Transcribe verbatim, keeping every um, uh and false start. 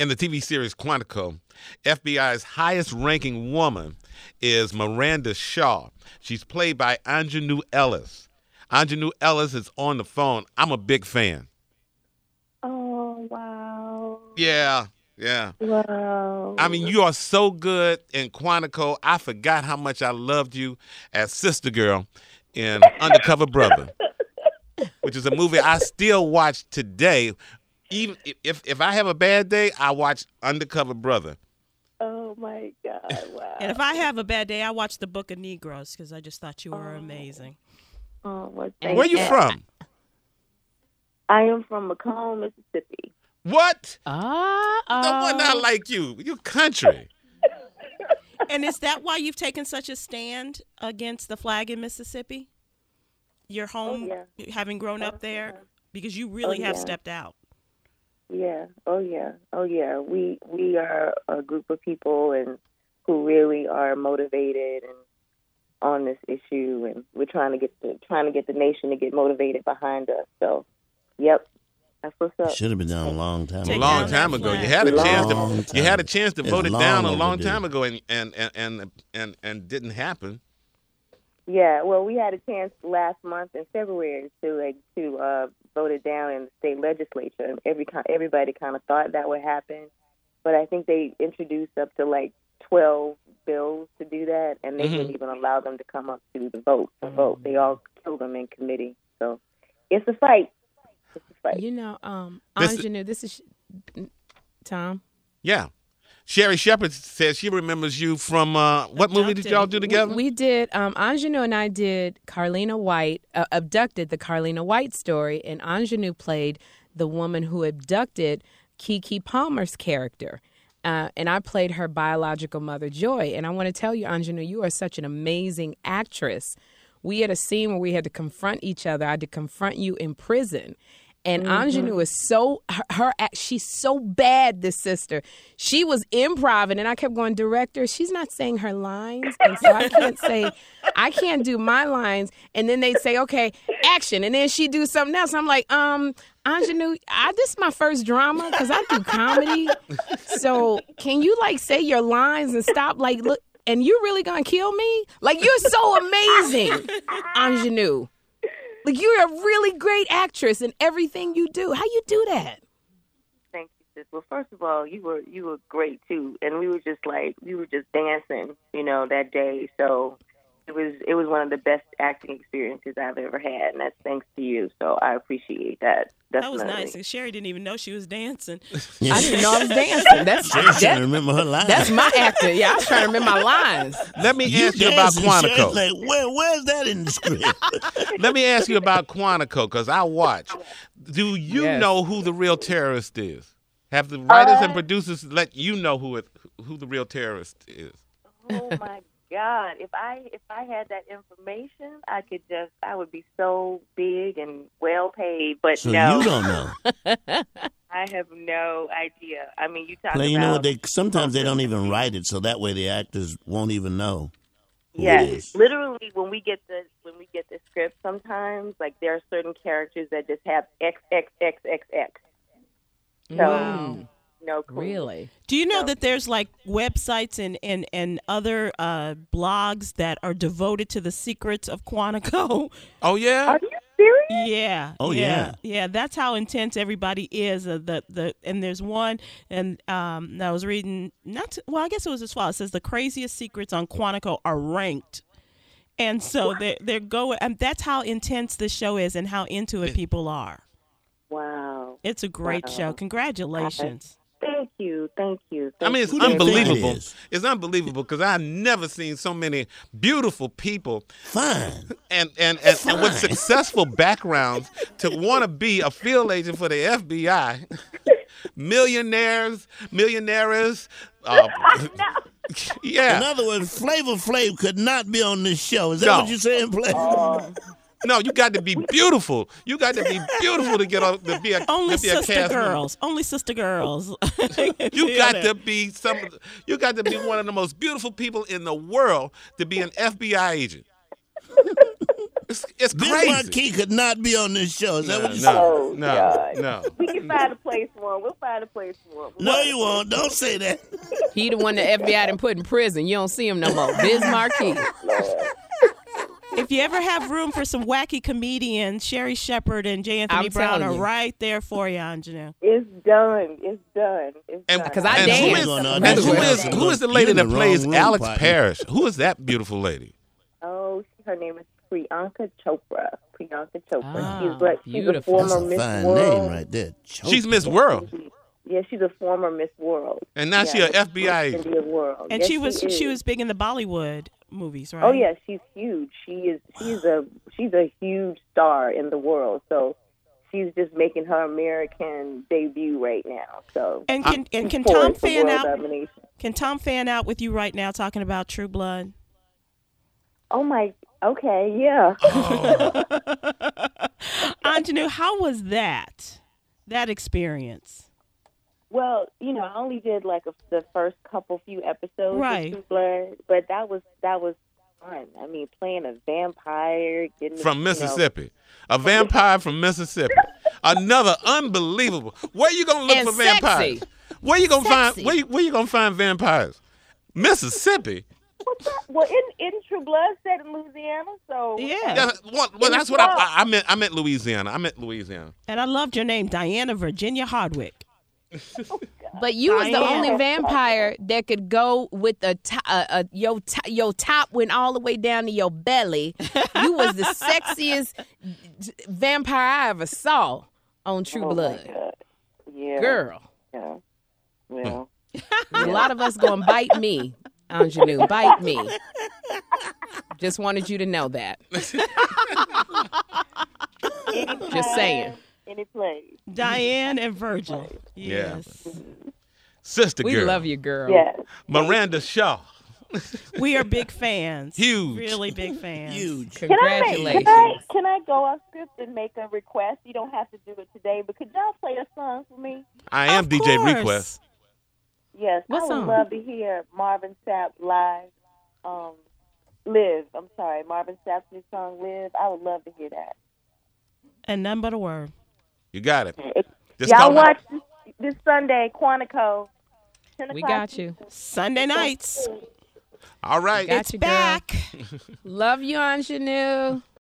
in the T V series Quantico, F B I's highest-ranking woman is Miranda Shaw. She's played by Aunjanue Ellis. Aunjanue Ellis is on the phone. I'm a big fan. Oh, wow. Yeah, yeah. Wow. I mean, you are so good in Quantico. I forgot how much I loved you as Sister Girl in Undercover Brother, which is a movie I still watch today. Even if if I have a bad day, I watch Undercover Brother. Oh, my God. Wow. And if I have a bad day, I watch The Book of Negroes because I just thought you were Oh. amazing. Oh, well, thank Where you you. from? I am from Macomb, Mississippi. What? Uh-oh. No one not like you. You country. And is that why you've taken such a stand against the flag in Mississippi? Your home, Oh, yeah. having grown Oh, up there? yeah. Because you really Oh, have yeah. stepped out. Yeah. Oh, yeah. Oh, yeah. We we are a group of people and who really are motivated and on this issue, and we're trying to get the trying to get the nation to get motivated behind us. So, yep, that's what's up. Should have been done a long time A Take ago. long down time that ago. You flag. had a Long chance to time. you had a chance to It's vote it long down a long overdue. time ago and and and and and, and didn't happen. Yeah. Well, we had a chance last month in February to like to uh, vote it down in the state legislature, and every ki- everybody kind of thought that would happen, but I think they introduced up to like twelve bills to do that, and they Mhm. didn't even allow them to come up to the vote. To vote, they all killed them in committee. So it's a fight. It's a fight. You know, um, This- Ingenue, this is Tom. Yeah. Sherry Shepard says she remembers you from uh, what movie did y'all do together? We did, um, Ingenue and I did Carlina White, uh, abducted the Carlina White story, and Ingenue played the woman who abducted Kiki Palmer's character. Uh, and I played her biological mother, Joy. And I want to tell you, Ingenue, you are such an amazing actress. We had a scene where we had to confront each other. I had to confront you in prison. And Ingenue is so, her, her, act- she's so bad, this sister. She was improv, and I kept going, director, she's not saying her lines. And so I can't say, I can't do my lines. And then they'd say, okay, action. And then she'd do something else. I'm like, um, Ingenue, I, this is my first drama because I do comedy. So can you, like, say your lines and stop, like, look, and you really gonna kill me? Like, you're so amazing, Ingenue. Like, you're a really great actress in everything you do. How you do that? Thank you, sis. Well, first of all, you were you were great too, and we were just like we were just dancing, you know, that day. So it was it was one of the best acting experiences I've ever had, and that's thanks to you. So I appreciate that. That was Definitely. nice. And Sherry didn't even know she was dancing. I didn't know I was dancing. That's Sherry trying to that, remember her lines. that's my actor. Yeah, I was trying to remember my lines. Let me You ask you about dancing, Sherry, Quantico. Like, where, where's that in the script? Let me ask you about Quantico because I watch. Do you Yes. know who the real terrorist is? Have the writers and Uh, producers let you know who it, who the real terrorist is? Oh my God! If I if I had that information, I could just I would be so big and well paid. But So no, you don't know. I have no idea. I mean, you talk Well, about you know what? They sometimes they don't even write it, so that way the actors won't even know who it Yes, is. literally when we get the when we get the script, sometimes like there are certain characters that just have X X X X X. So Wow. no clue. Really? Do you know that there's like websites and, and, and other uh, blogs that are devoted to the secrets of Quantico? Oh yeah. Are you serious? Yeah. Oh, yeah. Yeah, that's how intense everybody is. Uh, the the and there's one and um I was reading not to, well I guess it was as follows. It says the craziest secrets on Quantico are ranked. And so they they're going and that's how intense this show is and how into it people are. Wow. It's a great Wow. show. Congratulations. Thank you. Thank you. I Thank mean, it's you. Who do you think it unbelievable. is? It's unbelievable because I've never seen so many beautiful people Fine. and and, and, and with Fine. successful backgrounds to want to be a field agent for the F B I. Millionaires, millionaires. Uh, yeah. In other words, Flavor Flav could not be on this show. Is that No. what you're saying, Flavor? No, you got to be beautiful. You got to be beautiful to get on to be a Only to be a sister cast member. girls. Only sister girls. You got to be some. You got to be one of the most beautiful people in the world to be an F B I agent. It's, it's Biz crazy. Marquis could not be on this show. Is that No, what you no, said? Oh, no, God. no. We can find a place for him. We'll find a place for him. No, you won't. Don't say that. He the one the F B I done put in prison. You don't see him no more. Biz Marquis. If you ever have room for some wacky comedians, Sherry Shepherd and J. Anthony I'm Brown telling are you. right there for you, Anjanu. It's done. It's done. It's And, done. 'Cause I and who dance. is, Gonna and audition who for is, some who is the of- lady you in that the plays wrong room, Alex partner. Parrish? Who is that beautiful lady? Oh, she, her name is Priyanka Chopra. Priyanka Chopra. Ah, she's like she's a beautiful. former That's a Miss fine World. name right there. She's Miss World, Yeah, she's a former Miss World. and now she yeah, a F B I Miss agent. India World. And Yes, she was is. she was big in the Bollywood movies, right? Oh yeah, she's huge. She is. She's a. She's a huge star in the world. So she's just making her American debut right now. So And can and can she's Tom poised for fan world out? domination. Can Tom fan out with you right now talking about True Blood? Oh my. Okay. Yeah. Anjanu, how was that? That experience? Well, you know, I only did like a, the first couple few episodes Right. of True Blood, but that was that was fun. I mean, playing a vampire, getting From you know, Mississippi, a vampire from Mississippi. Another unbelievable. Where you gonna look And for vampires? sexy. Where you gonna Sexy. find? Where you, where you gonna find vampires? Mississippi. what's that? Well, in, in True Blood, set in Louisiana, so Yeah. Yeah, well, well, that's what I, I, I meant. I meant Louisiana. I meant Louisiana. And I loved your name, Diana Virginia Hardwick. But you was the Diane. only vampire that could go with a, to- uh, uh, your to- your top went all the way down to your belly. You was the sexiest vampire I ever saw on True Oh, my Blood. God. Yeah, Girl, Yeah. Well, a lot of us gonna bite me, Anjanu, bite me. Just wanted you to know that. Just saying. any place. Diane and Virgil. Yeah. Yes. Sister We girl. love you, girl. Yes. Miranda Shaw. We are big fans. Huge. Really big fans. Huge. Can I, make, Congratulations. can, I, can I go off script and make a request? You don't have to do it today, but could y'all play a song for me? I am Of D J course. Request. Yes, What I would song? love to hear Marvin Sapp live. Um, Live. I'm sorry, Marvin Sapp's new song, Live. I would love to hear that. And none but a word. You got it. If Just y'all call me- watch this, this Sunday, Quantico. ten We o'clock got you. Sunday nights. All right. Got It's you, girl. back. Love you, Anjanu.